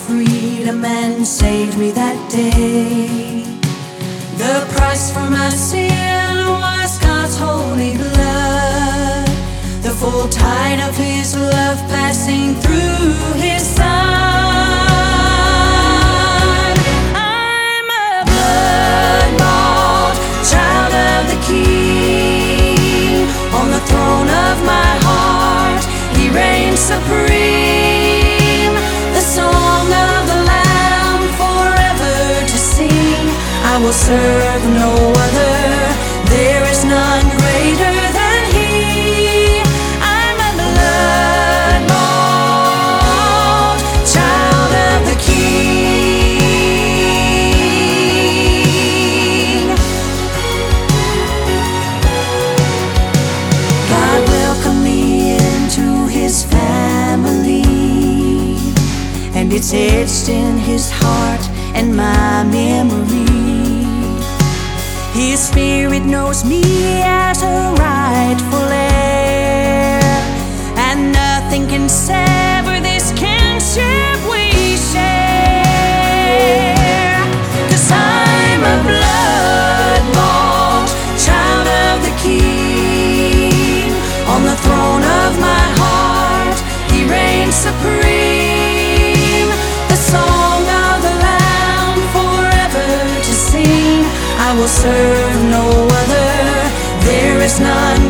freedom and saved me that day. The price for my sin was God's holy blood, the full tide of His love passing through His Son. I'm a blood-bought child of the King. On the throne of my heart He reigns supreme. The song of the Lamb forever to sing. I will serve no other, there is none greater than He. I'm a blood-bought child of the King. God welcomed me into His family, and it's etched in His heart and my memory. His Spirit knows me as a rightful heir, and nothing can sever this kinship we share. 'Cause I'm a blood-bought child of the King. On the throne of my heart He reigns supreme. The song of the Lamb forever to sing. I will serve no other, there is none